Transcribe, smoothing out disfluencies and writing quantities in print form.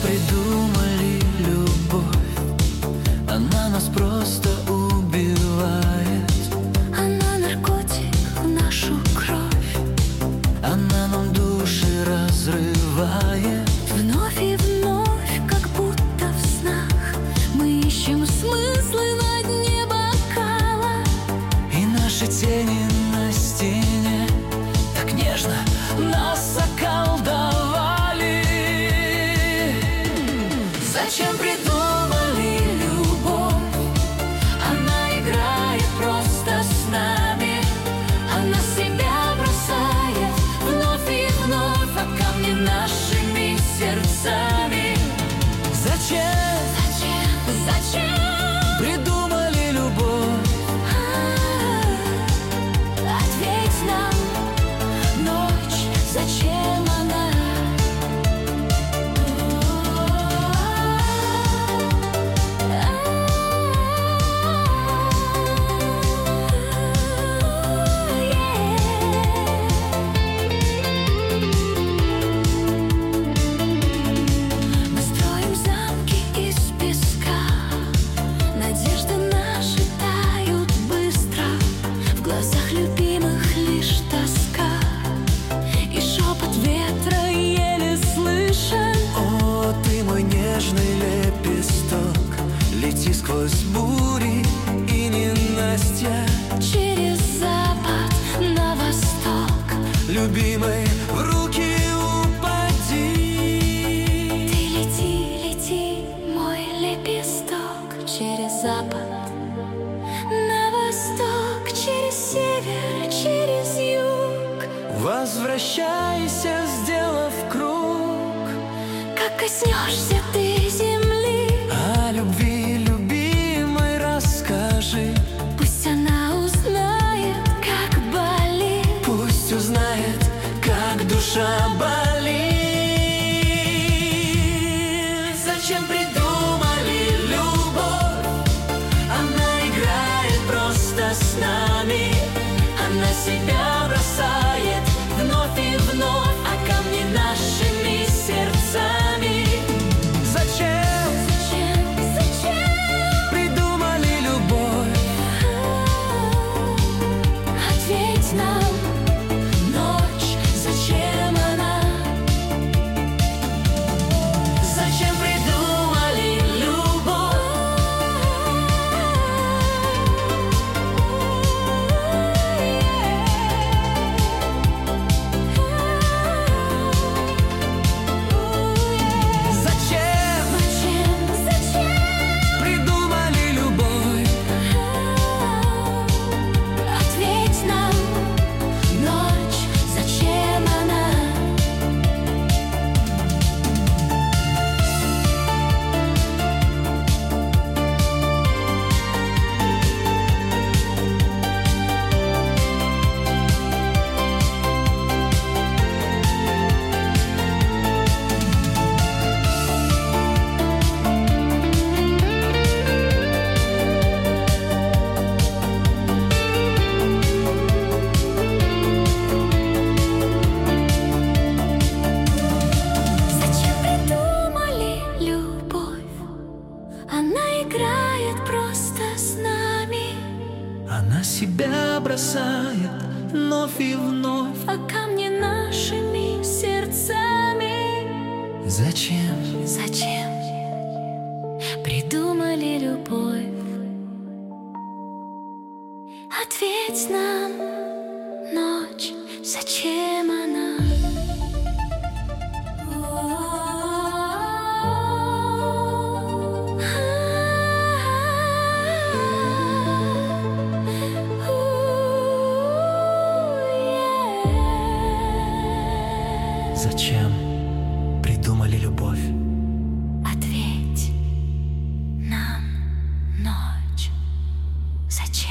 придумали любовь? Она нас просто убивает. Она наркотик в нашу кровь. Она нам души разрывает. Вновь и вновь, как будто в снах, мы ищем смыслы на дне бокала. И наши тени на стене так нежно нас околдовали. Зачем придумали любовь? Она играет просто с нами. Она себя бросает вновь и вновь о камни нашими сердцами. Зачем? Зачем Придумали любовь? ответь нам, ночь, зачем она? Мы строим замки из песка, надежды наши тают быстро. В глазах любимых лишь тоска, и шепот ветра еле слышен. О, ты мой нежный лепесток, лети сквозь бури и ненастья. Через запад на восток, Любимой, в руки упади. ты лети, лети, мой лепесток. Через запад на восток, через север, через юг. Возвращайся, сделав круг. Как коснешься ты земли, О любви любимой расскажи. пусть она узнает, как болит. Пусть узнает, как душа болит. Зачем придумали любовь? Она играет просто с нами. Она себя бросает вновь и вновь о камни нашими сердцами. Зачем Зачем придумали любовь? ответь нам, ночь, зачем она? Зачем придумали любовь? Зачем придумали любовь? ответь нам, ночь, зачем она? Зачем придумали любовь? Она играет просто с нами. Она себя бросает вновь и вновь. А камни нашими сердцами. Зачем? Зачем придумали любовь? Ответь нам, ночь, зачем она? Зачем придумали любовь? Ответь нам, ночь, зачем?